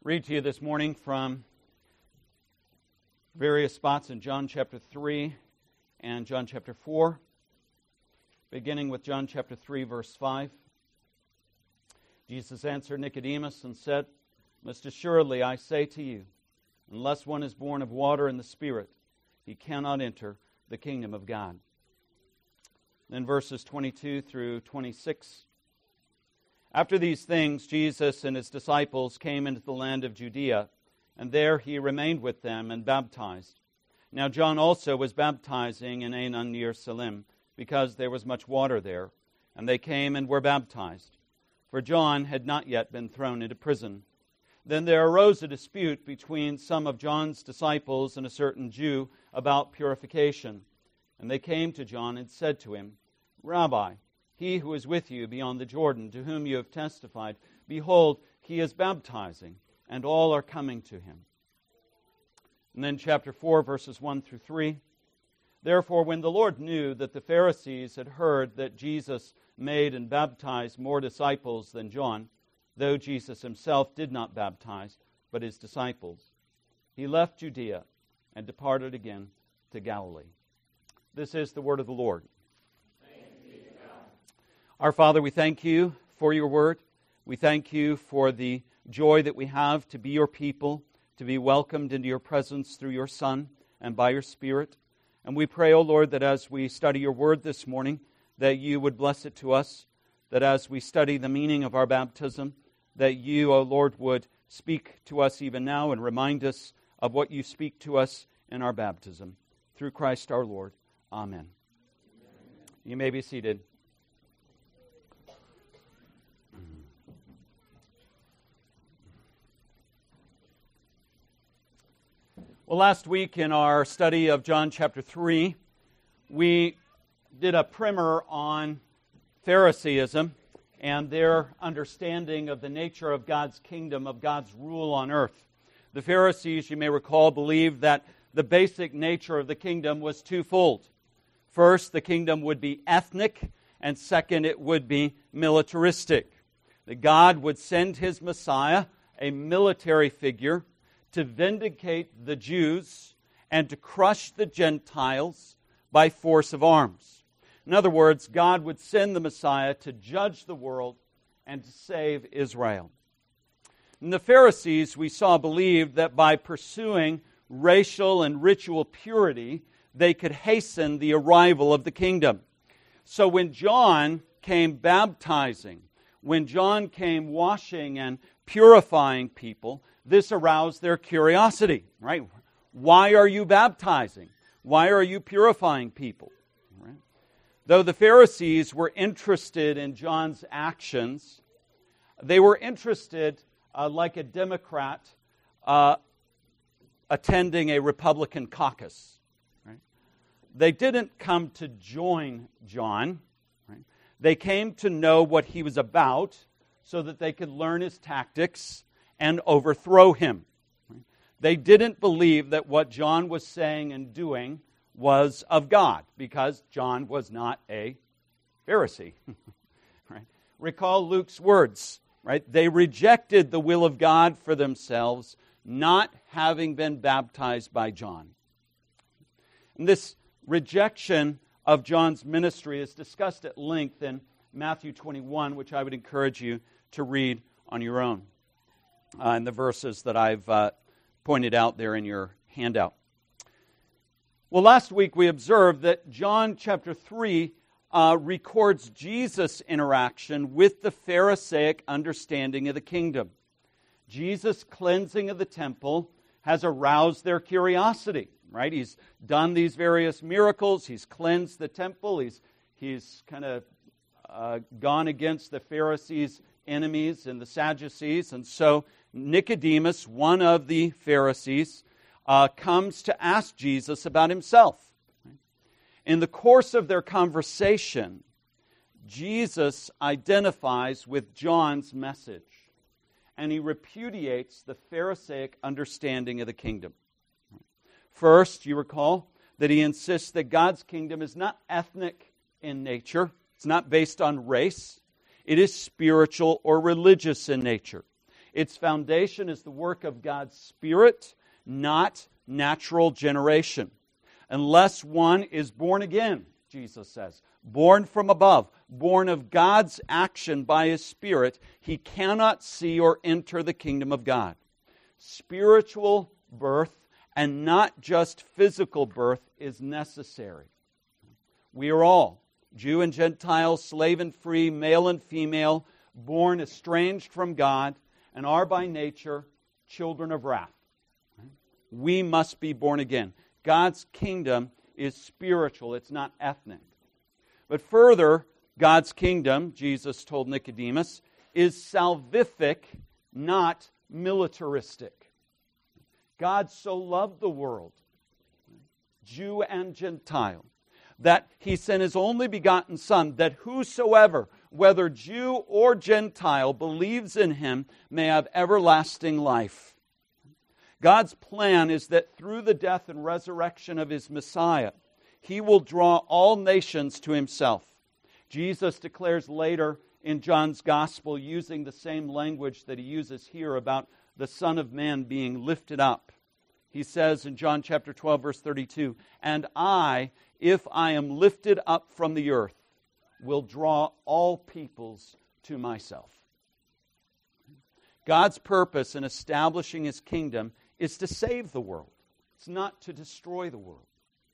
Read to you this morning from various spots in John chapter 3 and John chapter 4, beginning with John chapter 3, verse 5. Jesus answered Nicodemus and said, "Most assuredly I say to you, unless one is born of water and the Spirit, he cannot enter the kingdom of God." Then verses 22 through 26. After these things, Jesus and his disciples came into the land of Judea, and there he remained with them and baptized. Now John also was baptizing in Aenon near Salim, because there was much water there, and they came and were baptized. For John had not yet been thrown into prison. Then there arose a dispute between some of John's disciples and a certain Jew about purification. And they came to John and said to him, "Rabbi, he who is with you beyond the Jordan, to whom you have testified, behold, he is baptizing, and all are coming to him." And then chapter 4, verses 1 through 3. Therefore, when the Lord knew that the Pharisees had heard that Jesus made and baptized more disciples than John, though Jesus himself did not baptize, but his disciples, he left Judea and departed again to Galilee. This is the word of the Lord. Our Father, we thank you for your word. We thank you for the joy that we have to be your people, to be welcomed into your presence through your Son and by your Spirit. And we pray, O Lord, that as we study your word this morning, that you would bless it to us, that as we study the meaning of our baptism, that you, O Lord, would speak to us even now and remind us of what you speak to us in our baptism. Through Christ our Lord. Amen. You may be seated. Well, last week in our study of John chapter 3, we did a primer on Phariseeism and their understanding of the nature of God's kingdom, of God's rule on earth. The Pharisees, you may recall, believed that the basic nature of the kingdom was twofold. First, the kingdom would be ethnic, and second, it would be militaristic. That God would send his Messiah, a military figure, to vindicate the Jews and to crush the Gentiles by force of arms. In other words, God would send the Messiah to judge the world and to save Israel. And the Pharisees, we saw, believed that by pursuing racial and ritual purity, they could hasten the arrival of the kingdom. So when John came baptizing, when John came washing and purifying people, this aroused their curiosity, right? Why are you baptizing? Why are you purifying people? Right? Though the Pharisees were interested in John's actions, they were interested like a Democrat attending a Republican caucus. Right? They didn't come to join John. Right? They came to know what he was about so that they could learn his tactics and overthrow him. They didn't believe that what John was saying and doing was of God, because John was not a Pharisee. Right? Recall Luke's words. Right? They rejected the will of God for themselves, not having been baptized by John. And this rejection of John's ministry is discussed at length in Matthew 21, which I would encourage you to read on your own. In the verses that I've pointed out there in your handout. Well, last week we observed that John chapter 3 records Jesus' interaction with the Pharisaic understanding of the kingdom. Jesus' cleansing of the temple has aroused their curiosity, right? He's done these various miracles. He's cleansed the temple. He's kind of gone against the Pharisees' enemies and the Sadducees. And so Nicodemus, one of the Pharisees, comes to ask Jesus about himself. In the course of their conversation, Jesus identifies with John's message, and he repudiates the Pharisaic understanding of the kingdom. First, you recall that he insists that God's kingdom is not ethnic in nature. It's not based on race. It is spiritual or religious in nature. Its foundation is the work of God's Spirit, not natural generation. Unless one is born again, Jesus says, born from above, born of God's action by His Spirit, he cannot see or enter the kingdom of God. Spiritual birth, and not just physical birth, is necessary. We are all, Jew and Gentile, slave and free, male and female, born estranged from God, and are by nature children of wrath. We must be born again. God's kingdom is spiritual, it's not ethnic. But further, God's kingdom, Jesus told Nicodemus, is salvific, not militaristic. God so loved the world, Jew and Gentile, that He sent His only begotten Son, that whosoever, whether Jew or Gentile, believes in Him may have everlasting life. God's plan is that through the death and resurrection of His Messiah, He will draw all nations to Himself. Jesus declares later in John's Gospel, using the same language that He uses here about the Son of Man being lifted up. He says in John chapter 12, verse 32, "And I, if I am lifted up from the earth, will draw all peoples to myself." God's purpose in establishing His kingdom is to save the world. It's not to destroy the world.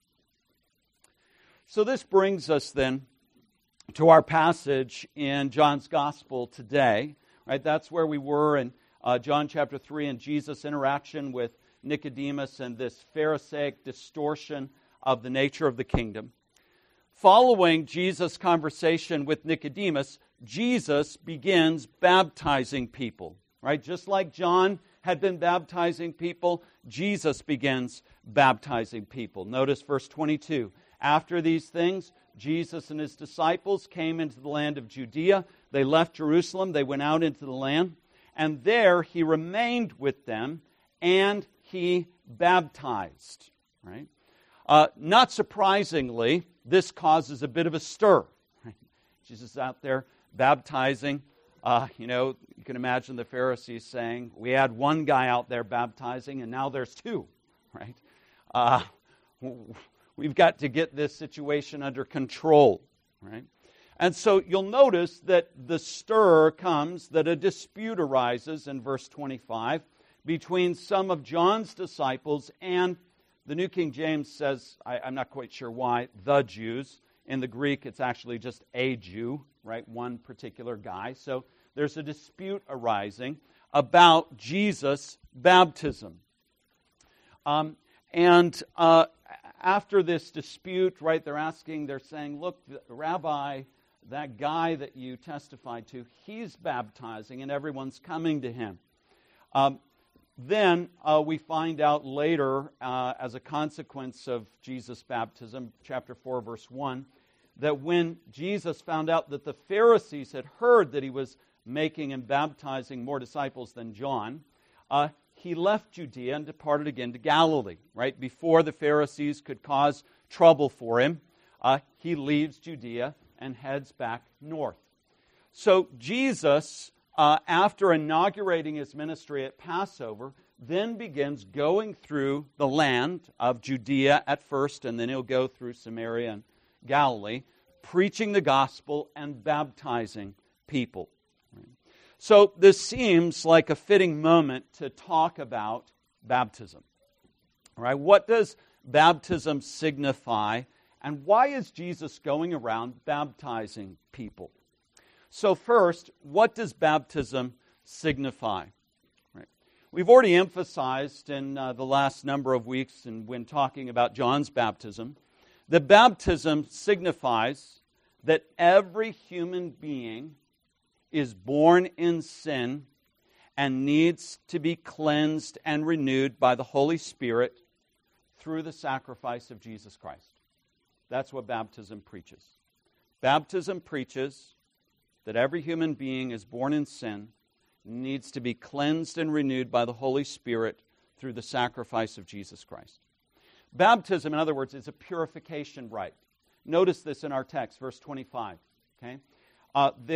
So this brings us then to our passage in John's Gospel today. Right? That's where we were in John chapter 3 and Jesus' interaction with Nicodemus and this Pharisaic distortion of the nature of the kingdom. Following Jesus' conversation with Nicodemus, Jesus begins baptizing people. Right? Just like John had been baptizing people, Jesus begins baptizing people. Notice verse 22. After these things, Jesus and His disciples came into the land of Judea. They left Jerusalem. They went out into the land. And there He remained with them, and He baptized. Right? Not surprisingly, this causes a bit of a stir. Right? Jesus is out there baptizing. You can imagine the Pharisees saying, "We had one guy out there baptizing, and now there's two." Right? We've got to get this situation under control. Right? And so you'll notice that the stir comes, that a dispute arises in verse 25 between some of John's disciples and the New King James says, I'm not quite sure why, the Jews. In the Greek, it's actually just a Jew, right? One particular guy. So there's a dispute arising about Jesus' baptism. After this dispute, right, they're saying, "Look, Rabbi, that guy that you testified to, he's baptizing and everyone's coming to him." Then we find out later, as a consequence of Jesus' baptism, chapter 4, verse 1, that when Jesus found out that the Pharisees had heard that He was making and baptizing more disciples than John, He left Judea and departed again to Galilee. Right? Before the Pharisees could cause trouble for Him, He leaves Judea and heads back north. So Jesus, after inaugurating His ministry at Passover, then begins going through the land of Judea at first, and then He'll go through Samaria and Galilee, preaching the gospel and baptizing people. So this seems like a fitting moment to talk about baptism. All right, what does baptism signify, and why is Jesus going around baptizing people? So first, what does baptism signify? Right. We've already emphasized in the last number of weeks and when talking about John's baptism, that baptism signifies that every human being is born in sin and needs to be cleansed and renewed by the Holy Spirit through the sacrifice of Jesus Christ. That's what baptism preaches. Baptism preaches that every human being is born in sin, needs to be cleansed and renewed by the Holy Spirit through the sacrifice of Jesus Christ. Baptism, in other words, is a purification rite. Notice this in our text, verse 25. Okay? There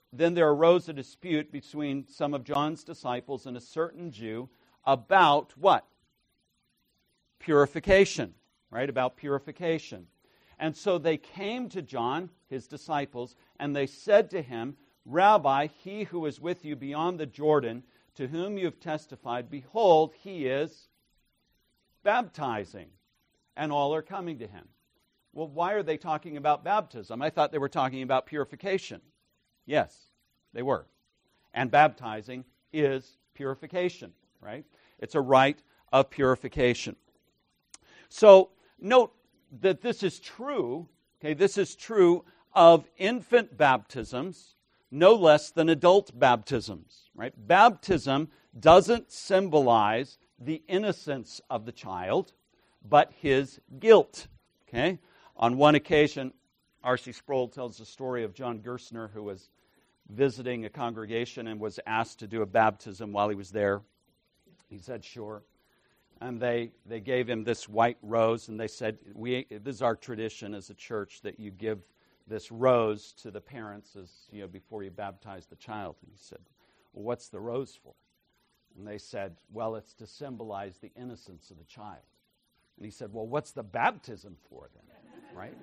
then there arose a dispute between some of John's disciples and a certain Jew about what? Purification, right? About purification. And so they came to John, his disciples, and they said to him, Rabbi, he who is with you beyond the Jordan, to whom you have testified, behold, he is baptizing, and all are coming to him. Well, why are they talking about baptism? I thought they were talking about purification. Yes, they were. And baptizing is purification, right? It's a rite of purification. So note that this is true, okay, this is true of infant baptisms no less than adult baptisms, right? Baptism doesn't symbolize the innocence of the child, but his guilt, okay? On one occasion, R.C. Sproul tells the story of John Gerstner, who was visiting a congregation and was asked to do a baptism while he was there. He said, sure. And they gave him this white rose, and they said, this is our tradition as a church that you give this rose to the parents before you baptize the child. And he said, well, what's the rose for? And they said, well, it's to symbolize the innocence of the child. And he said, well, what's the baptism for then? Right?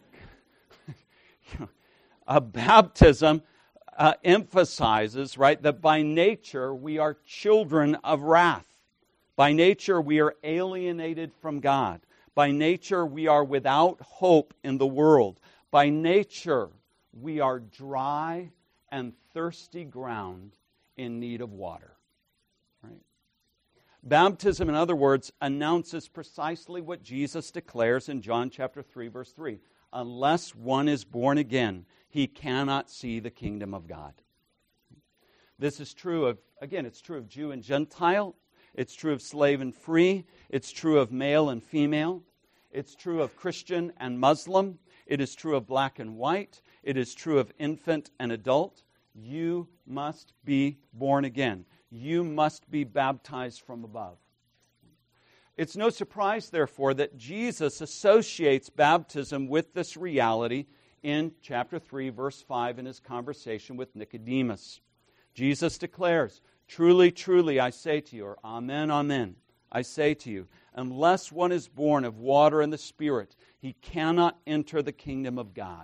A baptism emphasizes, right, that by nature we are children of wrath. By nature we are alienated from God. By nature we are without hope in the world. By nature we are dry and thirsty ground in need of water. Right? Baptism, in other words, announces precisely what Jesus declares in John chapter 3, verse 3. Unless one is born again, he cannot see the kingdom of God. This is true of, again, it's true of Jew and Gentile. It's true of slave and free. It's true of male and female. It's true of Christian and Muslim. It is true of black and white. It is true of infant and adult. You must be born again. You must be baptized from above. It's no surprise, therefore, that Jesus associates baptism with this reality in chapter 3, verse 5, in his conversation with Nicodemus. Jesus declares, truly, truly, I say to you, or amen, amen, I say to you, unless one is born of water and the Spirit, he cannot enter the kingdom of God.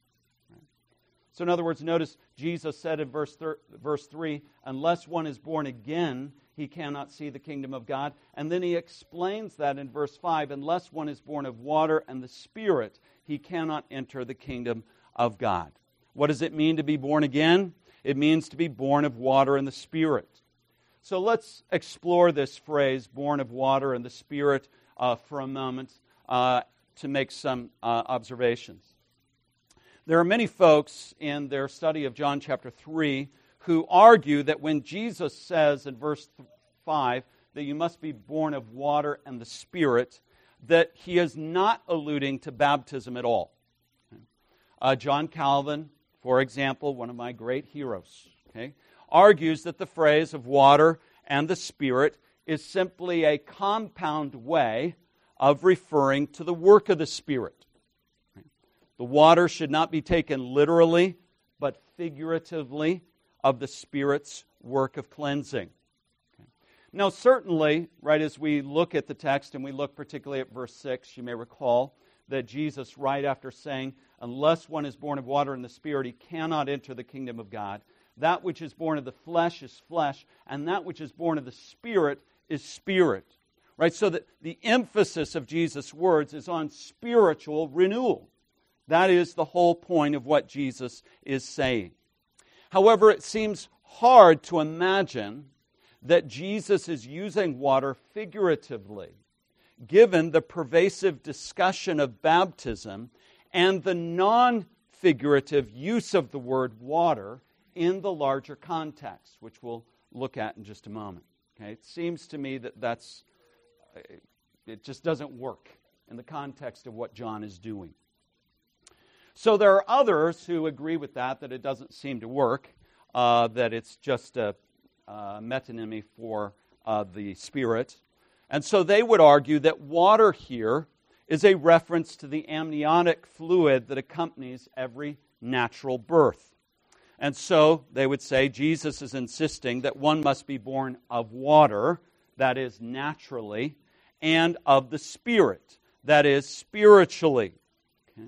So in other words, notice Jesus said in verse 3, unless one is born again, he cannot see the kingdom of God. And then he explains that in verse 5, unless one is born of water and the Spirit, he cannot enter the kingdom of God. What does it mean to be born again? It means to be born of water and the Spirit. So let's explore this phrase, born of water and the Spirit, for a moment to make some observations. There are many folks in their study of John chapter 3 who argue that when Jesus says in verse 5 that you must be born of water and the Spirit, that he is not alluding to baptism at all. John Calvin, for example, one of my great heroes, argues that the phrase of water and the Spirit is simply a compound way of referring to the work of the Spirit. The water should not be taken literally, but figuratively of the Spirit's work of cleansing. Now, certainly, right, as we look at the text, and we look particularly at verse 6, you may recall that Jesus, right after saying, unless one is born of water and the Spirit, he cannot enter the kingdom of God. That which is born of the flesh is flesh, and that which is born of the Spirit is spirit. Right? So that the emphasis of Jesus' words is on spiritual renewal. That is the whole point of what Jesus is saying. However, it seems hard to imagine that Jesus is using water figuratively, given the pervasive discussion of baptism and the non-figurative use of the word water in the larger context, which we'll look at in just a moment. Okay? It seems to me that it just doesn't work in the context of what John is doing. So there are others who agree with that it doesn't seem to work, that it's just a metonymy for the Spirit. And so they would argue that water here is a reference to the amniotic fluid that accompanies every natural birth. And so they would say Jesus is insisting that one must be born of water, that is naturally, and of the Spirit, that is spiritually. Okay?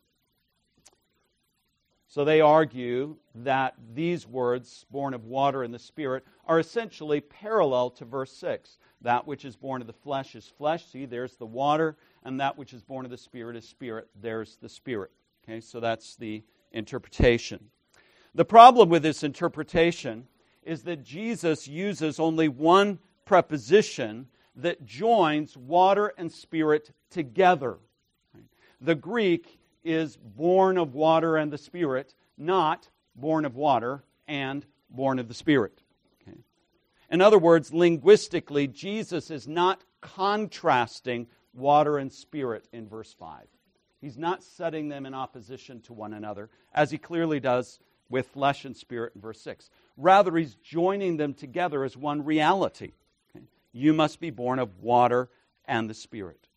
So they argue that these words, born of water and the Spirit, are essentially parallel to verse 6. That which is born of the flesh is flesh. See, there's the water. And that which is born of the Spirit is spirit. There's the Spirit. Okay, so that's the interpretation. The problem with this interpretation is that Jesus uses only one preposition that joins water and Spirit together. The Greek is born of water and the Spirit, not born of water and born of the Spirit. Okay. In other words, linguistically, Jesus is not contrasting water and Spirit in verse 5. He's not setting them in opposition to one another, as he clearly does with flesh and spirit in verse 6. Rather, he's joining them together as one reality. Okay? You must be born of water and the Spirit.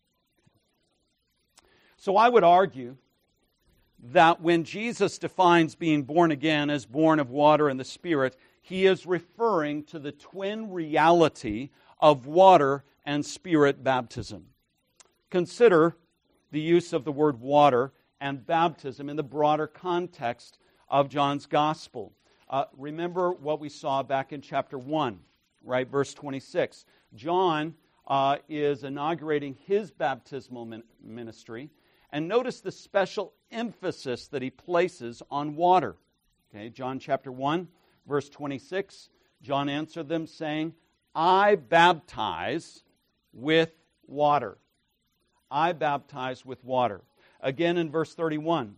So I would argue that when Jesus defines being born again as born of water and the Spirit, he is referring to the twin reality of water and Spirit baptism. Consider the use of the word water and baptism in the broader context of John's Gospel. Remember what we saw back in chapter 1, right? Verse 26. John is inaugurating his baptismal ministry. And notice the special emphasis that he places on water. Okay, John chapter 1, verse 26. John answered them saying, I baptize with water. I baptize with water. Again in verse 31,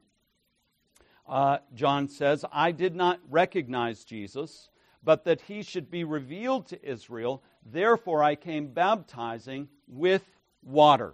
John says, I did not recognize Jesus, but that he should be revealed to Israel. Therefore I came baptizing with water.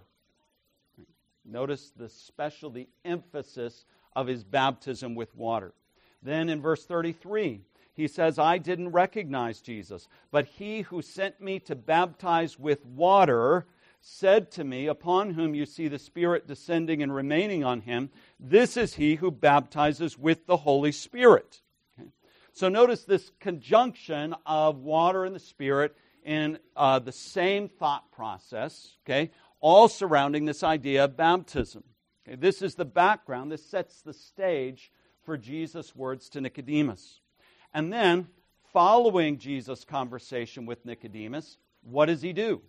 Notice the emphasis of his baptism with water. Then in verse 33, he says, I didn't recognize Jesus, but he who sent me to baptize with water said to me, upon whom you see the Spirit descending and remaining on him, this is he who baptizes with the Holy Spirit. Okay? So notice this conjunction of water and the Spirit in the same thought process, okay, all surrounding this idea of baptism. Okay? This is the background. This sets the stage for Jesus' words to Nicodemus. And then, following Jesus' conversation with Nicodemus, what does he do?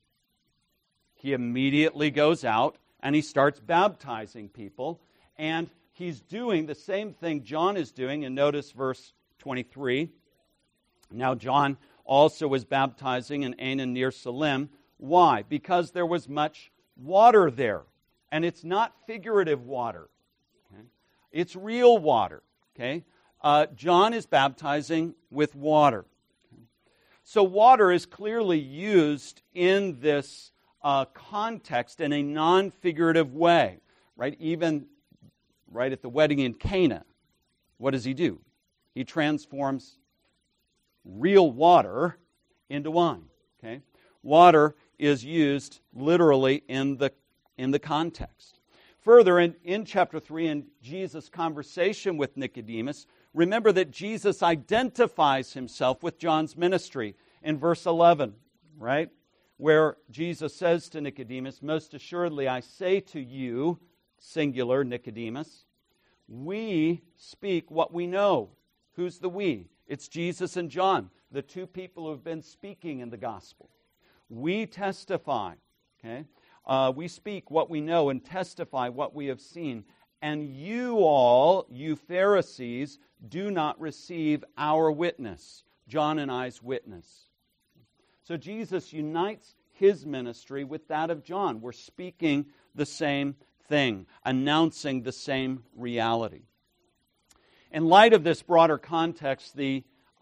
He immediately goes out and he starts baptizing people. And he's doing the same thing John is doing. And notice verse 23. Now John also was baptizing in Aenon near Salim. Why? Because there was much water there. And it's not figurative water. Okay? It's real water. Okay? John is baptizing with water. Okay? So water is clearly used in this context in a non-figurative way, right? Even right at the wedding in Cana, what does he do? He transforms real water into wine. Okay, water is used literally in the context. Further, in chapter 3, in Jesus' conversation with Nicodemus, remember that Jesus identifies himself with John's ministry in verse 11, right? Where Jesus says to Nicodemus, most assuredly I say to you, singular Nicodemus, we speak what we know. Who's the we? It's Jesus and John, the two people who have been speaking in the gospel. We testify, okay? We speak what we know and testify what we have seen. And you all, you Pharisees, do not receive our witness, John and I's witness. So Jesus unites his ministry with that of John. We're speaking the same thing, announcing the same reality. In light of this broader context, the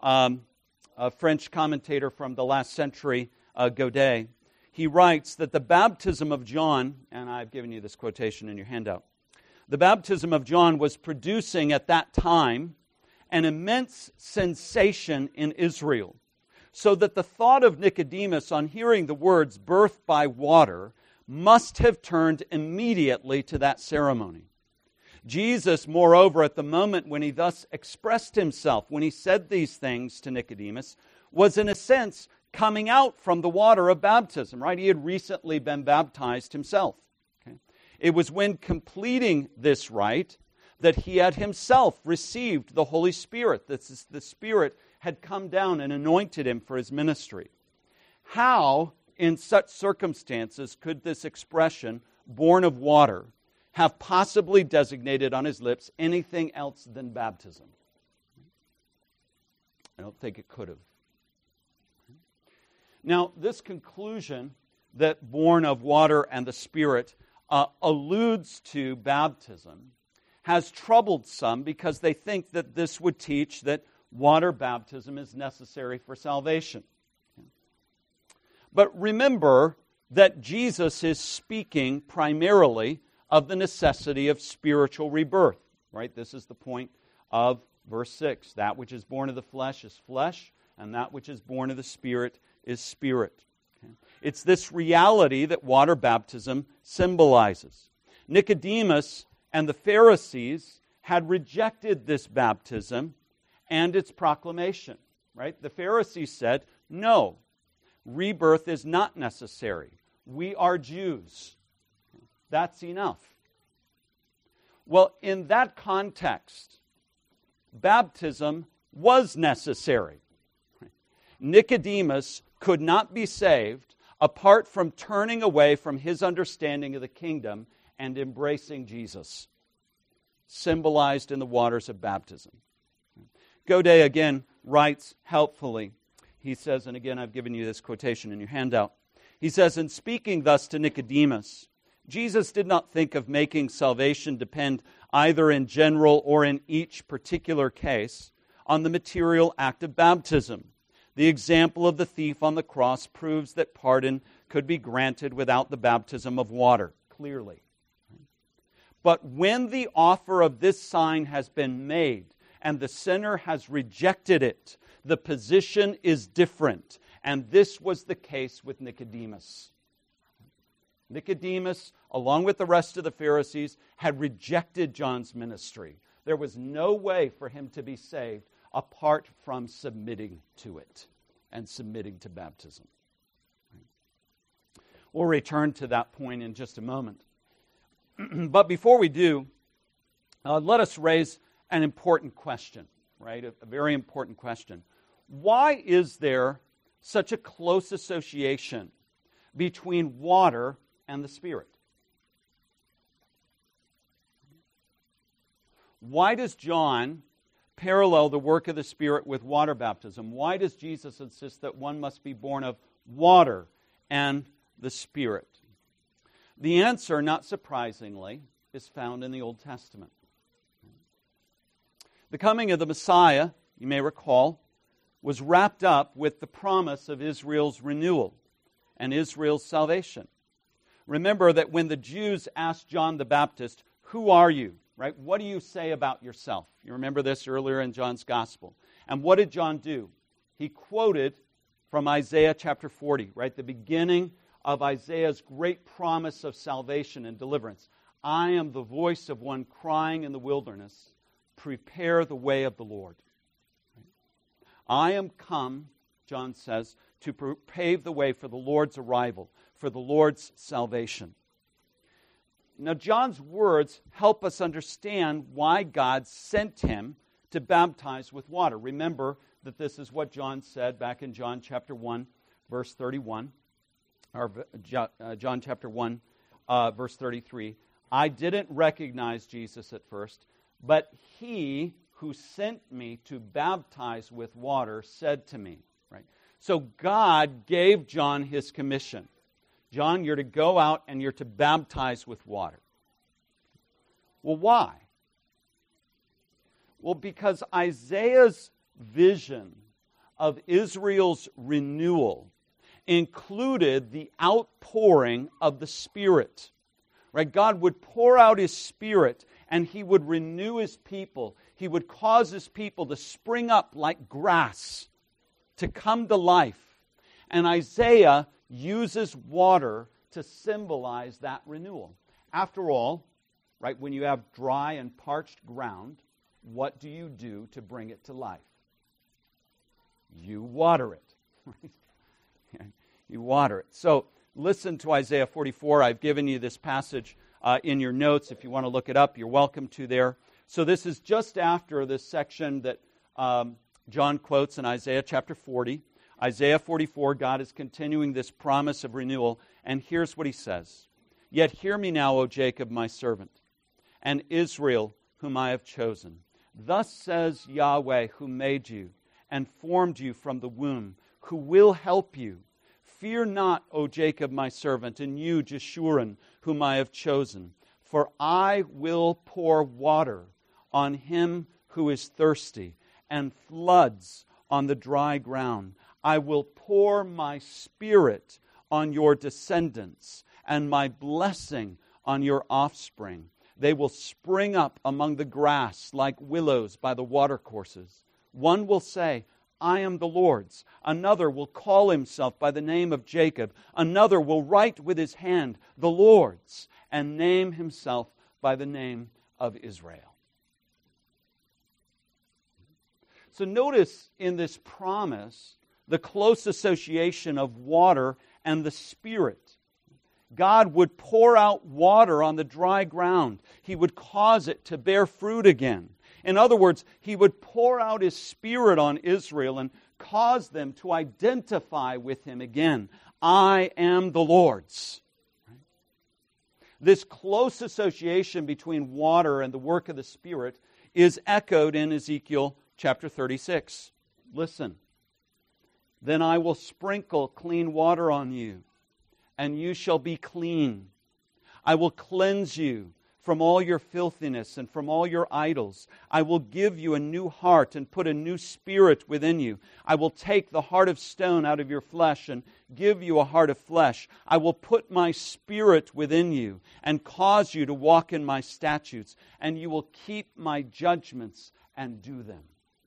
French commentator from the last century, Godet, he writes that the baptism of John, and I've given you this quotation in your handout, the baptism of John was producing at that time an immense sensation in Israel, so that the thought of Nicodemus on hearing the words birth by water must have turned immediately to that ceremony. Jesus, moreover, at the moment when he thus expressed himself, when he said these things to Nicodemus, was in a sense coming out from the water of baptism, right? He had recently been baptized himself. Okay? It was when completing this rite that he had himself received the Holy Spirit. The Spirit had come down and anointed him for his ministry. How, in such circumstances, could this expression, born of water, have possibly designated on his lips anything else than baptism? I don't think it could have. Now, this conclusion that born of water and the Spirit alludes to baptism has troubled some because they think that this would teach that water baptism is necessary for salvation. But remember that Jesus is speaking primarily of the necessity of spiritual rebirth, right? This is the point of verse 6. That which is born of the flesh is flesh, and that which is born of the Spirit is spirit. Okay? It's this reality that water baptism symbolizes. Nicodemus and the Pharisees had rejected this baptism and its proclamation, right? The Pharisees said, no, rebirth is not necessary. We are Jews. That's enough. Well, in that context, baptism was necessary. Nicodemus could not be saved apart from turning away from his understanding of the kingdom and embracing Jesus, symbolized in the waters of baptism. Godet again writes helpfully. He says, and again I've given you this quotation in your handout. He says, in speaking thus to Nicodemus, Jesus did not think of making salvation depend either in general or in each particular case on the material act of baptism. The example of the thief on the cross proves that pardon could be granted without the baptism of water, clearly. But when the offer of this sign has been made and the sinner has rejected it, the position is different. And this was the case with Nicodemus. Nicodemus, along with the rest of the Pharisees, had rejected John's ministry. There was no way for him to be saved apart from submitting to it and submitting to baptism. We'll return to that point in just a moment. But before we do, let us raise an important question, right? A very important question. Why is there such a close association between water and the Spirit? Why does John parallel the work of the Spirit with water baptism? Why does Jesus insist that one must be born of water and the Spirit? The answer, not surprisingly, is found in the Old Testament. The coming of the Messiah, you may recall, was wrapped up with the promise of Israel's renewal and Israel's salvation. Remember that when the Jews asked John the Baptist, "Who are you?" Right? What do you say about yourself? You remember this earlier in John's Gospel. And what did John do? He quoted from Isaiah chapter 40, right? The beginning of Isaiah's great promise of salvation and deliverance. I am the voice of one crying in the wilderness, prepare the way of the Lord. I am come, John says, to pave the way for the Lord's arrival, for the Lord's salvation. Now, John's words help us understand why God sent him to baptize with water. Remember that this is what John said back in John chapter 1, verse 31, or John chapter 1, verse 33. I didn't recognize Jesus at first, but he who sent me to baptize with water said to me, right? So God gave John his commission. John, you're to go out and you're to baptize with water. Well, why? Well, because Isaiah's vision of Israel's renewal included the outpouring of the Spirit. Right? God would pour out His Spirit and He would renew His people. He would cause His people to spring up like grass, to come to life. And Isaiah uses water to symbolize that renewal. After all, right? When you have dry and parched ground, what do you do to bring it to life? You water it. Right? You water it. So listen to Isaiah 44. I've given you this passage in your notes. If you want to look it up, you're welcome to there. So this is just after this section that John quotes in Isaiah chapter 40. Isaiah 44, God is continuing this promise of renewal. And here's what he says. Yet hear me now, O Jacob, my servant, and Israel, whom I have chosen. Thus says Yahweh, who made you and formed you from the womb, who will help you. Fear not, O Jacob, my servant, and you, Jeshurun, whom I have chosen. For I will pour water on him who is thirsty, and floods on the dry ground. I will pour my Spirit on your descendants, and my blessing on your offspring. They will spring up among the grass like willows by the watercourses. One will say, I am the Lord's. Another will call himself by the name of Jacob. Another will write with his hand, the Lord's, and name himself by the name of Israel. So notice in this promise the close association of water and the Spirit. God would pour out water on the dry ground. He would cause it to bear fruit again. In other words, He would pour out His Spirit on Israel and cause them to identify with Him again. I am the Lord's. This close association between water and the work of the Spirit is echoed in Ezekiel chapter 36. Listen. Then I will sprinkle clean water on you, and you shall be clean. I will cleanse you from all your filthiness and from all your idols. I will give you a new heart and put a new spirit within you. I will take the heart of stone out of your flesh and give you a heart of flesh. I will put my Spirit within you and cause you to walk in my statutes, and you will keep my judgments and do them.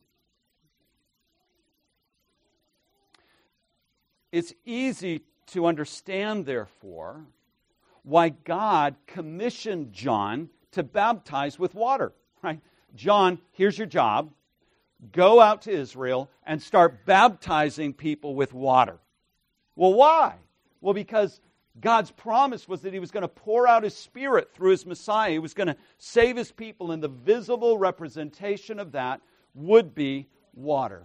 It's easy to understand, therefore, why God commissioned John to baptize with water. Right? John, here's your job. Go out to Israel and start baptizing people with water. Well, why? Well, because God's promise was that He was going to pour out His Spirit through His Messiah. He was going to save His people, and the visible representation of that would be water.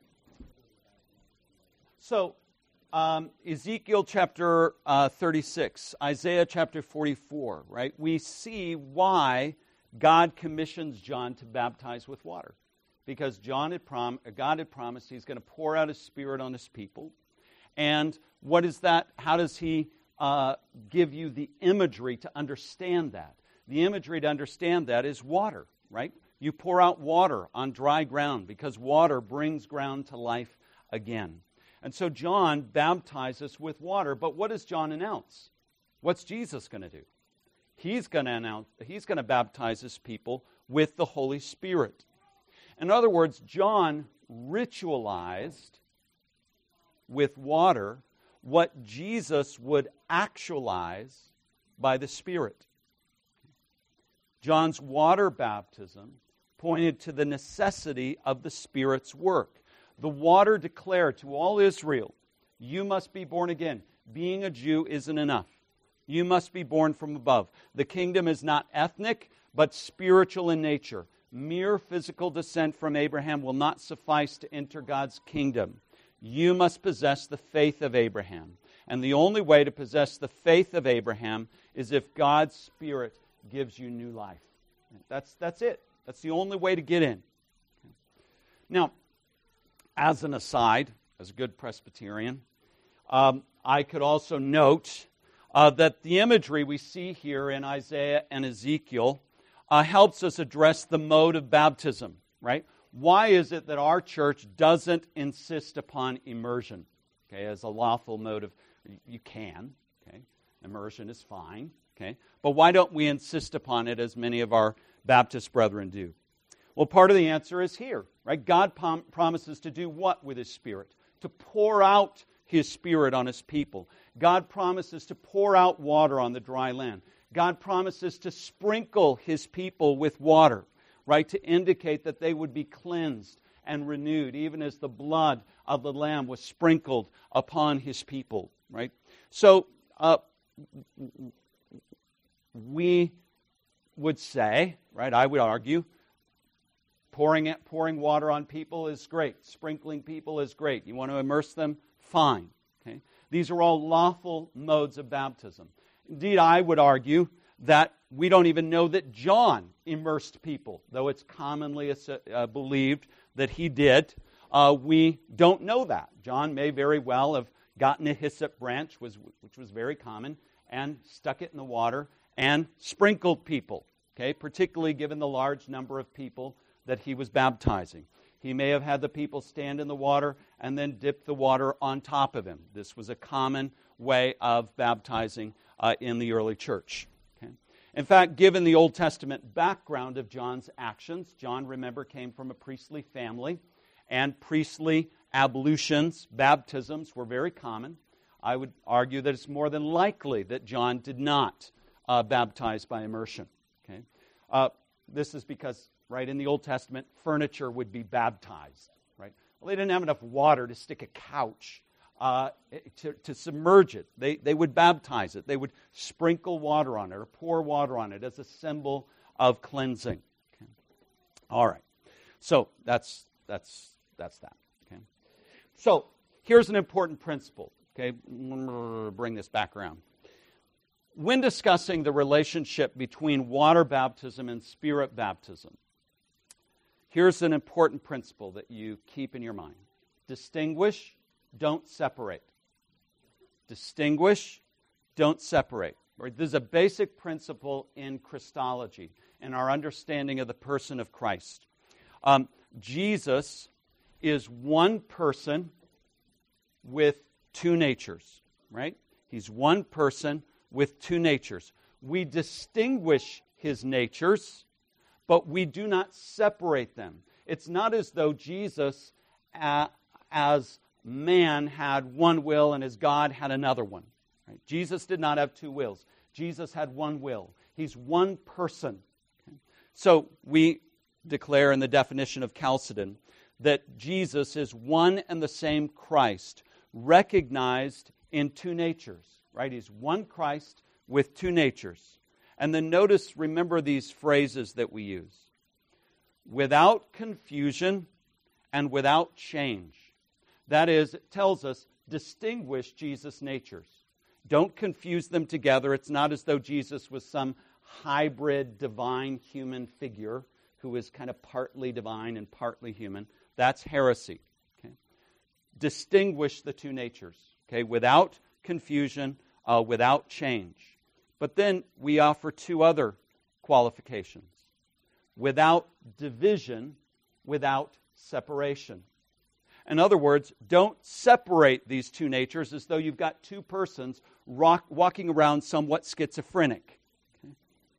So, Ezekiel chapter 36, Isaiah chapter 44, right? We see why God commissions John to baptize with water. Because God had promised He's going to pour out His Spirit on His people. And what is that? How does He give you the imagery to understand that? The imagery to understand that is water, right? You pour out water on dry ground because water brings ground to life again. And so John baptizes with water, but what does John announce? What's Jesus going to do? He's going to baptize His people with the Holy Spirit. In other words, John ritualized with water what Jesus would actualize by the Spirit. John's water baptism pointed to the necessity of the Spirit's work. The water declared to all Israel, you must be born again. Being a Jew isn't enough. You must be born from above. The kingdom is not ethnic, but spiritual in nature. Mere physical descent from Abraham will not suffice to enter God's kingdom. You must possess the faith of Abraham. And the only way to possess the faith of Abraham is if God's Spirit gives you new life. That's it. That's the only way to get in. Now, as an aside, as a good Presbyterian, I could also note that the imagery we see here in Isaiah and Ezekiel helps us address the mode of baptism, right? Why is it that our church doesn't insist upon immersion, okay, as a lawful mode of, you can, okay, immersion is fine, okay, but why don't we insist upon it as many of our Baptist brethren do? Well, part of the answer is here, right? God promises to do what with His Spirit? To pour out His Spirit on His people. God promises to pour out water on the dry land. God promises to sprinkle His people with water, right, to indicate that they would be cleansed and renewed, even as the blood of the Lamb was sprinkled upon His people, right? So, we would say, right, I would argue, pouring water on people is great. Sprinkling people is great. You want to immerse them? Fine. Okay? These are all lawful modes of baptism. Indeed, I would argue that we don't even know that John immersed people, though it's commonly believed that he did. We don't know that. John may very well have gotten a hyssop branch, which was very common, and stuck it in the water and sprinkled people, okay, particularly given the large number of people that he was baptizing. He may have had the people stand in the water and then dip the water on top of him. This was a common way of baptizing in the early church. Okay? In fact, given the Old Testament background of John's actions, John, remember, came from a priestly family, and priestly ablutions, baptisms, were very common. I would argue that it's more than likely that John did not baptize by immersion. Okay? This is because, right, in the Old Testament, furniture would be baptized. Right? Well, they didn't have enough water to stick a couch to submerge it. They would baptize it. They would sprinkle water on it or pour water on it as a symbol of cleansing. Okay? All right. So that's that. Okay? So here's an important principle. Okay, bring this back around. When discussing the relationship between water baptism and Spirit baptism, here's an important principle that you keep in your mind. Distinguish, don't separate. Distinguish, don't separate. This is a basic principle in Christology, in our understanding of the person of Christ. Jesus is one person with two natures, right? He's one person with two natures. We distinguish His natures, but we do not separate them. It's not as though Jesus, as man, had one will and as God had another one. Right? Jesus did not have two wills. Jesus had one will. He's one person. Okay? So we declare in the definition of Chalcedon that Jesus is one and the same Christ, recognized in two natures, right? He's one Christ with two natures. And then notice, remember these phrases that we use. Without confusion and without change. That is, it tells us, distinguish Jesus' natures. Don't confuse them together. It's not as though Jesus was some hybrid divine human figure who is kind of partly divine and partly human. That's heresy. Distinguish the two natures, okay, without confusion, without change. But then we offer two other qualifications. Without division, without separation. In other words, don't separate these two natures as though you've got two persons walking around somewhat schizophrenic. Okay?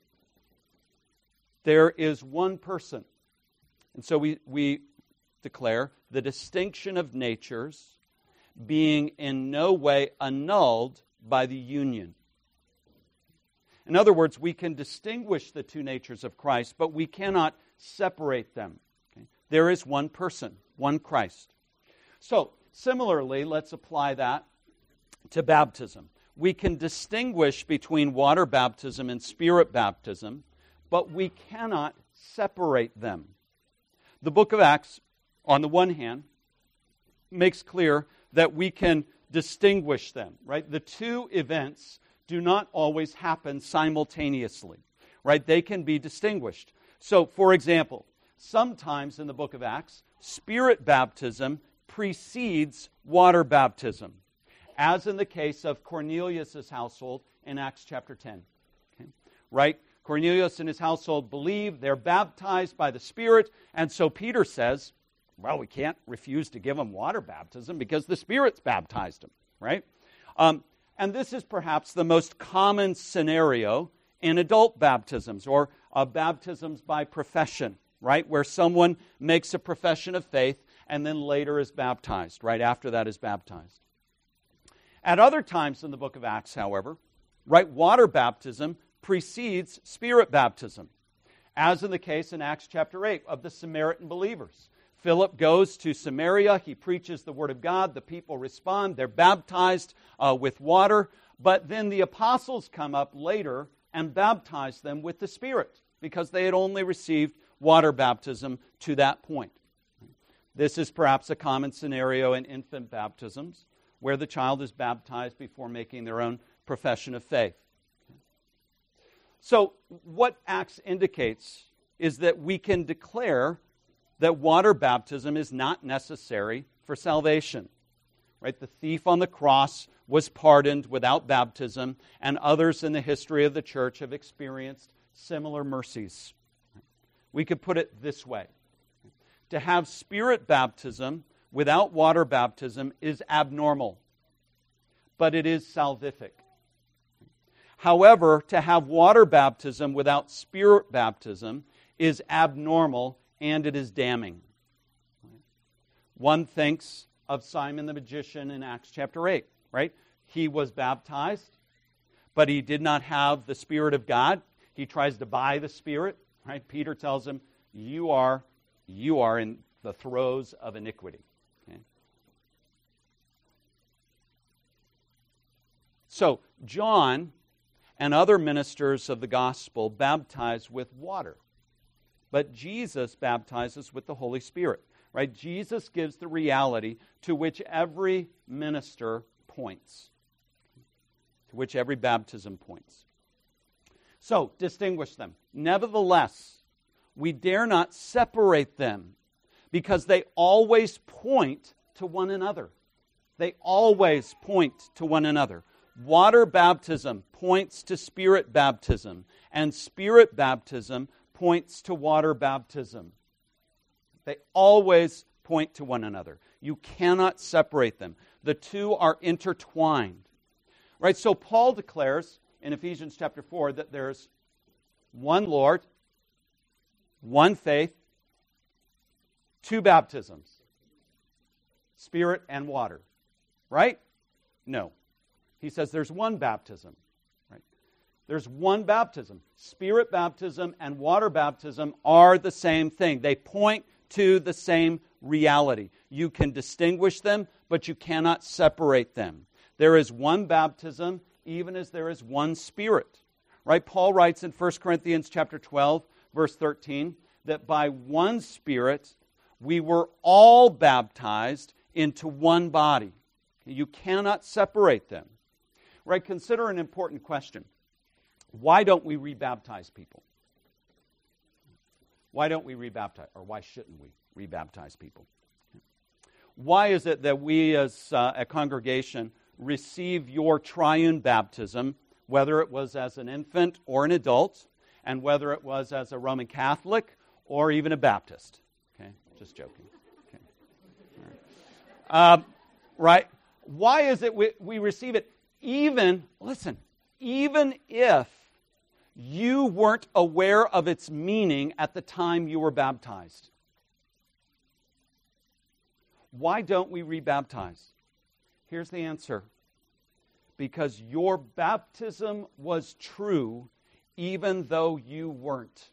There is one person. And so we declare the distinction of natures being in no way annulled by the union. In other words, we can distinguish the two natures of Christ, but we cannot separate them. Okay? There is one person, one Christ. So, similarly, let's apply that to baptism. We can distinguish between water baptism and Spirit baptism, but we cannot separate them. The book of Acts, on the one hand, makes clear that we can distinguish them, right? The two events do not always happen simultaneously, right? They can be distinguished. So, for example, sometimes in the book of Acts, Spirit baptism precedes water baptism, as in the case of Cornelius' household in Acts chapter 10. Okay? Right? Cornelius and his household believe, they're baptized by the Spirit, and so Peter says, well, we can't refuse to give them water baptism because the Spirit's baptized them, right? And this is perhaps the most common scenario in adult baptisms or baptisms by profession, right? Where someone makes a profession of faith and then later is baptized, right after that is baptized. At other times in the book of Acts, however, right, water baptism precedes Spirit baptism, as in the case in Acts chapter 8 of the Samaritan believers. Philip goes to Samaria. He preaches the Word of God. The people respond. They're baptized with water. But then the apostles come up later and baptize them with the Spirit because they had only received water baptism to that point. This is perhaps a common scenario in infant baptisms where the child is baptized before making their own profession of faith. So what Acts indicates is that we can declare that water baptism is not necessary for salvation. Right? The thief on the cross was pardoned without baptism, and others in the history of the church have experienced similar mercies. We could put it this way. To have Spirit baptism without water baptism is abnormal, but it is salvific. However, to have water baptism without Spirit baptism is abnormal and it is damning. One thinks of Simon the magician in Acts chapter 8, right? He was baptized, but he did not have the Spirit of God. He tries to buy the Spirit, right? Peter tells him, you are in the throes of iniquity. Okay? So, John and other ministers of the gospel baptize with water. But Jesus baptizes with the Holy Spirit. Right? Jesus gives the reality to which every minister points. To which every baptism points. So, distinguish them. Nevertheless, we dare not separate them because they always point to one another. They always point to one another. Water baptism points to Spirit baptism, and Spirit baptism points to water baptism. They always point to one another. You cannot separate them. The two are intertwined. Right? So Paul declares in Ephesians chapter 4 that there's one Lord, one faith, two baptisms, Spirit and water. Right? No. He says there's one baptism. Right? There's one baptism. Spirit baptism and water baptism are the same thing. They point to the same reality. You can distinguish them, but you cannot separate them. There is one baptism, even as there is one Spirit. Right? Paul writes in 1 Corinthians chapter 12, verse 13, that by one Spirit we were all baptized into one body. You cannot separate them. Right? Consider an important question. Why don't we rebaptize people? Why don't we rebaptize, or why shouldn't we rebaptize people? Why is it that we as a congregation receive your triune baptism, whether it was as an infant or an adult, and whether it was as a Roman Catholic or even a Baptist? Okay, just joking. Okay. All right. Right? Why is it we receive it even if you weren't aware of its meaning at the time you were baptized? Why don't we rebaptize? Here's the answer. Because your baptism was true even though you weren't.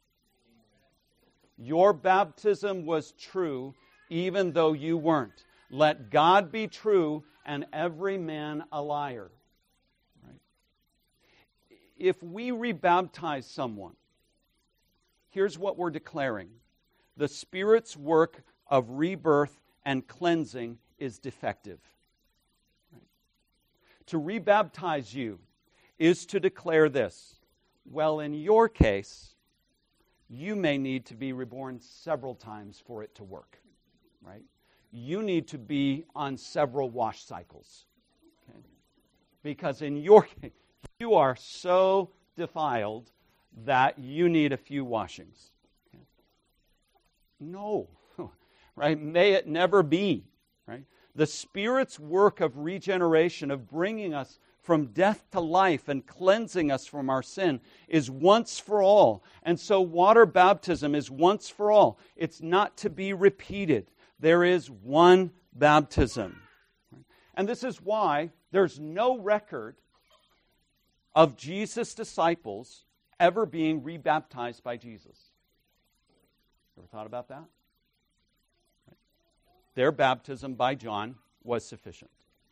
Your baptism was true even though you weren't. Let God be true and every man a liar. Right? If we rebaptize someone, here's what we're declaring. The Spirit's work of rebirth and cleansing is defective. Right? To rebaptize you is to declare this. Well, in your case, you may need to be reborn several times for it to work. Right? You need to be on several wash cycles. Okay? Because in your case, you are so defiled that you need a few washings. Okay? No. Right? May it never be. Right? The Spirit's work of regeneration, of bringing us from death to life and cleansing us from our sin, is once for all. And so water baptism is once for all. It's not to be repeated. There is one baptism. And this is why there's no record of Jesus' disciples ever being rebaptized by Jesus. Ever thought about that? Their baptism by John was sufficient.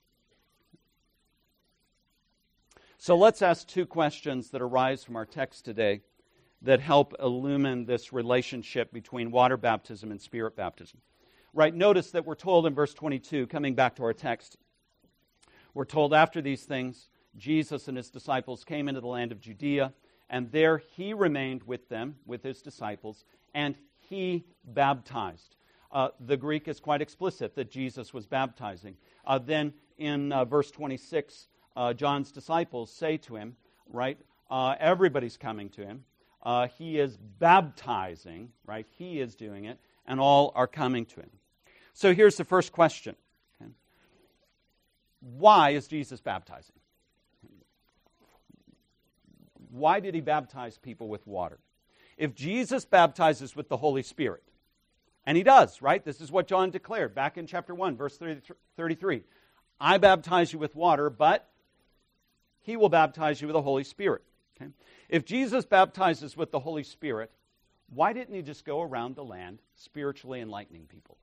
So let's ask two questions that arise from our text today that help illumine this relationship between water baptism and Spirit baptism. Right, notice that we're told in verse 22, coming back to our text, we're told after these things, Jesus and his disciples came into the land of Judea, and there he remained with them, with his disciples, and he baptized. The Greek is quite explicit that Jesus was baptizing. Then in verse 26, John's disciples say to him, right, everybody's coming to him. He is baptizing, right? He is doing it, and all are coming to him. So here's the first question. Okay? Why is Jesus baptizing? Why did he baptize people with water? If Jesus baptizes with the Holy Spirit, and he does, right? This is what John declared back in chapter 1, verse 33. I baptize you with water, but he will baptize you with the Holy Spirit. Okay? If Jesus baptizes with the Holy Spirit, why didn't he just go around the land spiritually enlightening people?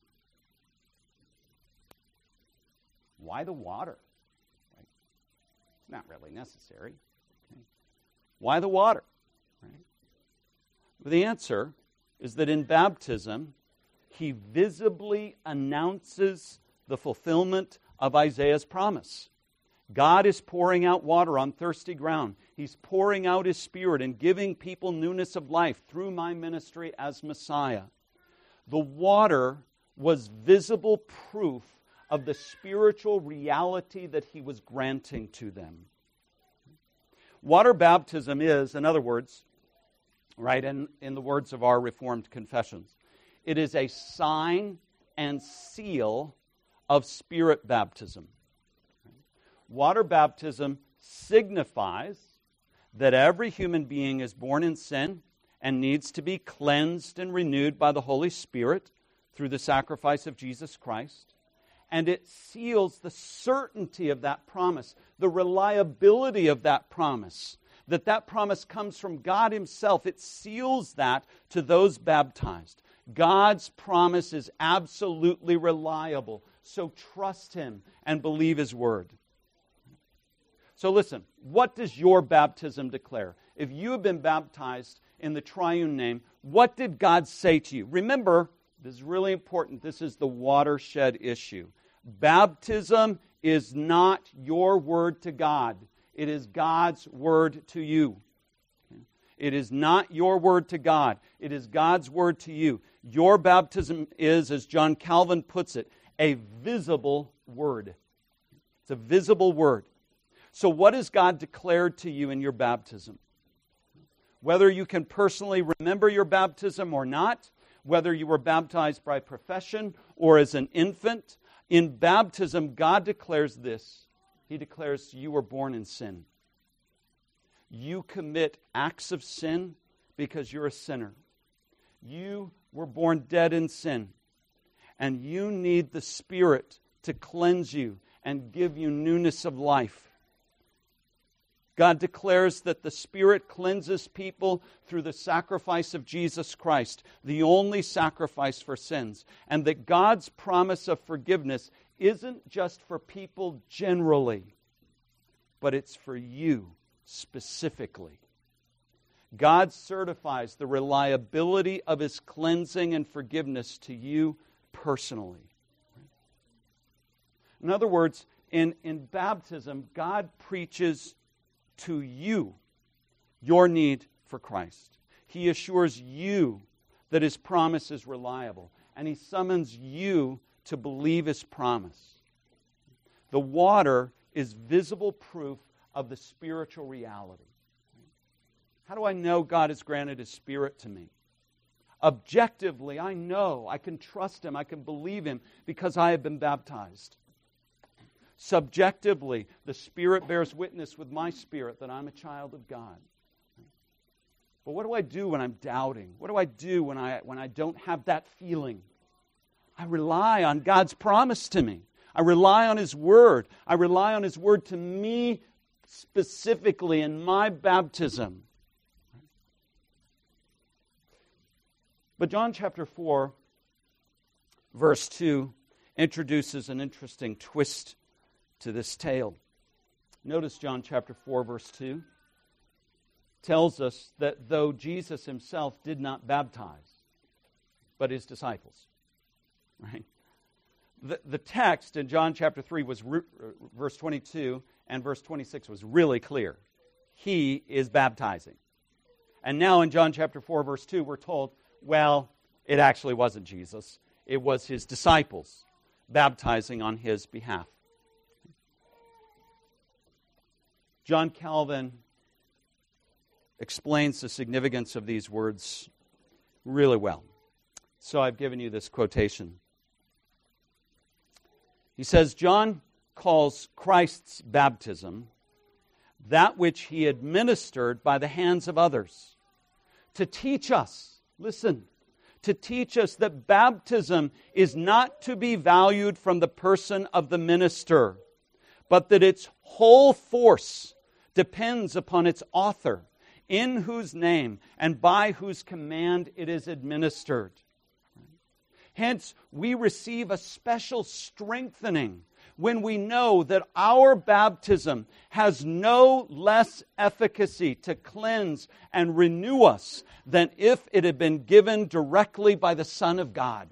Why the water? Right? It's not really necessary. Okay? Why the water? Right? Well, the answer is that in baptism, he visibly announces the fulfillment of Isaiah's promise. God is pouring out water on thirsty ground. He's pouring out his Spirit and giving people newness of life through my ministry as Messiah. The water was visible proof of the spiritual reality that he was granting to them. Water baptism is, in other words, right, in the words of our Reformed confessions, it is a sign and seal of Spirit baptism. Water baptism signifies that every human being is born in sin and needs to be cleansed and renewed by the Holy Spirit through the sacrifice of Jesus Christ. And it seals the certainty of that promise, the reliability of that promise, that promise comes from God himself. It seals that to those baptized. God's promise is absolutely reliable, so trust him and believe his word. So listen, what does your baptism declare? If you have been baptized in the triune name, what did God say to you? Remember, this is really important. This is the watershed issue. Baptism is not your word to God. It is God's word to you. It is not your word to God. It is God's word to you. Your baptism is, as John Calvin puts it, a visible word. It's a visible word. So what has God declared to you in your baptism? Whether you can personally remember your baptism or not, whether you were baptized by profession or as an infant, in baptism, God declares this. He declares you were born in sin. You commit acts of sin because you're a sinner. You were born dead in sin. And you need the Spirit to cleanse you and give you newness of life. God declares that the Spirit cleanses people through the sacrifice of Jesus Christ, the only sacrifice for sins, and that God's promise of forgiveness isn't just for people generally, but it's for you specifically. God certifies the reliability of his cleansing and forgiveness to you personally. In other words, in baptism, God preaches to you your need for Christ. He assures you that his promise is reliable, and he summons you to believe his promise. The water is visible proof of the spiritual reality. How do I know God has granted his Spirit to me? Objectively, I know, I can trust him, I can believe him because I have been baptized. Subjectively, the Spirit bears witness with my spirit that I'm a child of God. But what do I do when I'm doubting? What do I do when I don't have that feeling? I rely on God's promise to me. I rely on his word. I rely on his word to me specifically in my baptism. But John chapter 4, verse 2, introduces an interesting twist to this tale. Notice John chapter 4, verse 2 tells us that though Jesus himself did not baptize, but his disciples, right? The text in John chapter 3 was verse 22 and verse 26 was really clear. He is baptizing. And now in John chapter 4, verse 2, we're told, well, it actually wasn't Jesus. It was his disciples baptizing on his behalf. John Calvin explains the significance of these words really well. So I've given you this quotation. He says, John calls Christ's baptism that which he administered by the hands of others to teach us, listen, to teach us that baptism is not to be valued from the person of the minister, but that its whole force depends upon its author, in whose name and by whose command it is administered. Hence, we receive a special strengthening when we know that our baptism has no less efficacy to cleanse and renew us than if it had been given directly by the Son of God.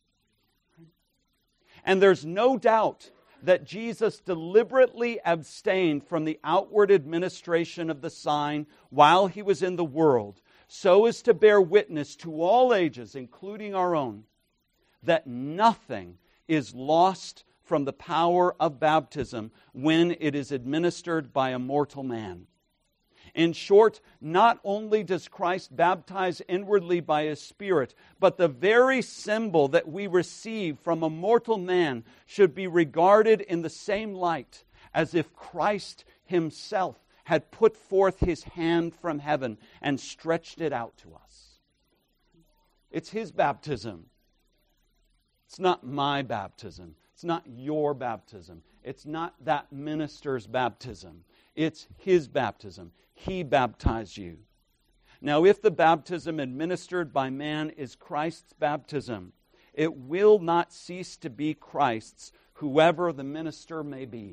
And there's no doubt that Jesus deliberately abstained from the outward administration of the sign while he was in the world, so as to bear witness to all ages, including our own, that nothing is lost from the power of baptism when it is administered by a mortal man. In short, not only does Christ baptize inwardly by His Spirit, but the very symbol that we receive from a mortal man should be regarded in the same light as if Christ Himself had put forth His hand from heaven and stretched it out to us. It's His baptism. It's not my baptism. It's not your baptism. It's not that minister's baptism. It's His baptism. He baptized you. Now, if the baptism administered by man is Christ's baptism, it will not cease to be Christ's, whoever the minister may be.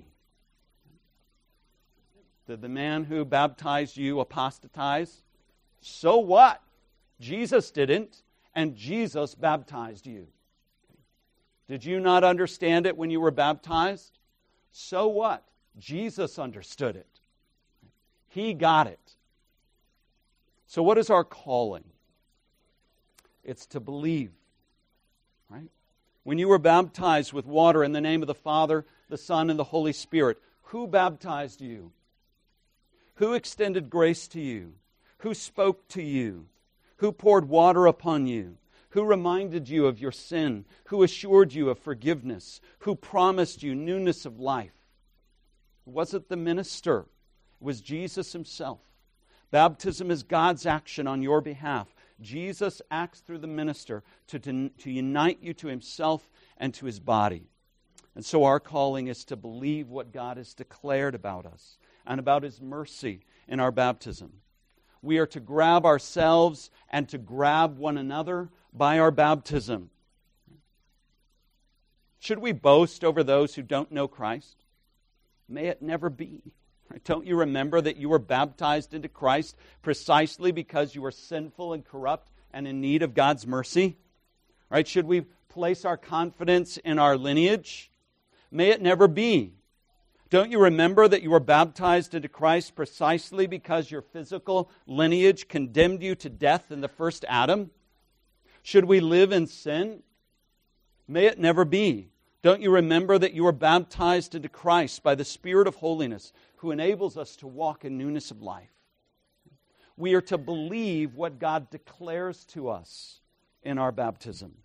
Did the man who baptized you apostatize? So what? Jesus didn't, and Jesus baptized you. Did you not understand it when you were baptized? So what? Jesus understood it. He got it. So what is our calling? It's to believe, right? When you were baptized with water in the name of the Father, the Son, and the Holy Spirit, who baptized you? Who extended grace to you? Who spoke to you? Who poured water upon you? Who reminded you of your sin? Who assured you of forgiveness? Who promised you newness of life? Was it the minister? It was Jesus Himself. Baptism is God's action on your behalf. Jesus acts through the minister to unite you to Himself and to His body. And so our calling is to believe what God has declared about us and about His mercy in our baptism. We are to grab ourselves and to grab one another by our baptism. Should we boast over those who don't know Christ? May it never be. Don't you remember that you were baptized into Christ precisely because you were sinful and corrupt and in need of God's mercy? Right? Should we place our confidence in our lineage? May it never be. Don't you remember that you were baptized into Christ precisely because your physical lineage condemned you to death in the first Adam? Should we live in sin? May it never be. Don't you remember that you were baptized into Christ by the Spirit of holiness, who enables us to walk in newness of life? We are to believe what God declares to us in our baptism.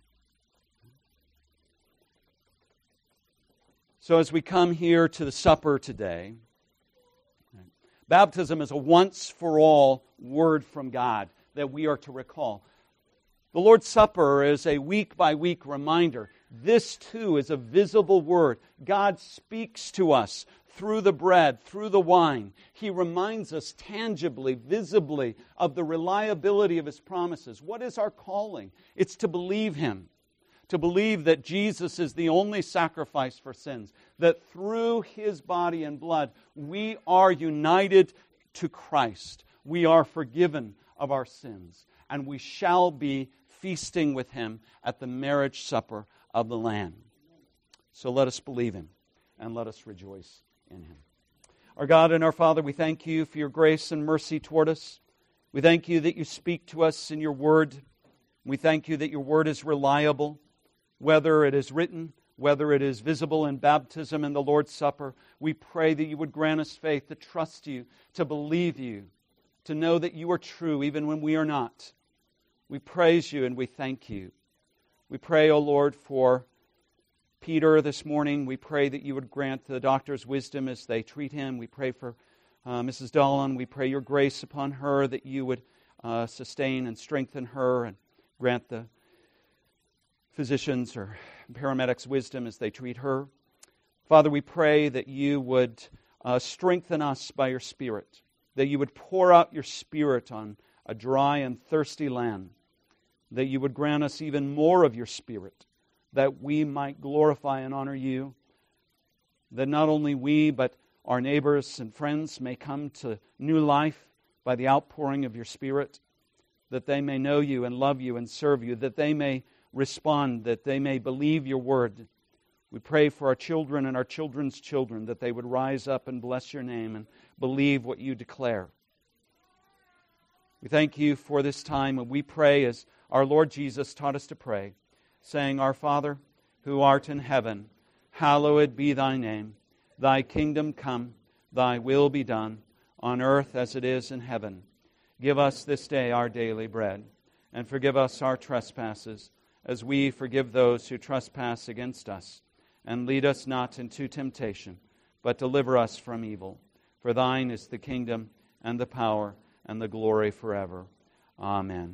So as we come here to the supper today, baptism is a once-for-all word from God that we are to recall. The Lord's Supper is a week-by-week reminder. This, too, is a visible word. God speaks to us through the bread, through the wine, He reminds us tangibly, visibly of the reliability of His promises. What is our calling? It's to believe Him. To believe that Jesus is the only sacrifice for sins. That through His body and blood, we are united to Christ. We are forgiven of our sins. And we shall be feasting with Him at the marriage supper of the Lamb. So let us believe Him and let us rejoice in Him. Our God and our Father, we thank You for Your grace and mercy toward us. We thank You that You speak to us in Your Word. We thank You that Your Word is reliable, whether it is written, whether it is visible in baptism and the Lord's Supper. We pray that You would grant us faith to trust You, to believe You, to know that You are true even when we are not. We praise You and we thank You. We pray, O Lord, for Peter this morning. We pray that You would grant the doctors wisdom as they treat him. We pray for Mrs. Dolan. We pray Your grace upon her, that You would sustain and strengthen her and grant the physicians or paramedics wisdom as they treat her. Father, we pray that You would strengthen us by Your Spirit, that You would pour out Your Spirit on a dry and thirsty land, that You would grant us even more of Your Spirit, that we might glorify and honor You, that not only we, but our neighbors and friends may come to new life by the outpouring of Your Spirit, that they may know You and love You and serve You, that they may respond, that they may believe Your Word. We pray for our children and our children's children, that they would rise up and bless Your name and believe what You declare. We thank You for this time, and we pray as our Lord Jesus taught us to pray, saying, Our Father, who art in heaven, hallowed be Thy name. Thy kingdom come, Thy will be done, on earth as it is in heaven. Give us this day our daily bread, and forgive us our trespasses, as we forgive those who trespass against us. And lead us not into temptation, but deliver us from evil. For Thine is the kingdom, and the power, and the glory forever. Amen.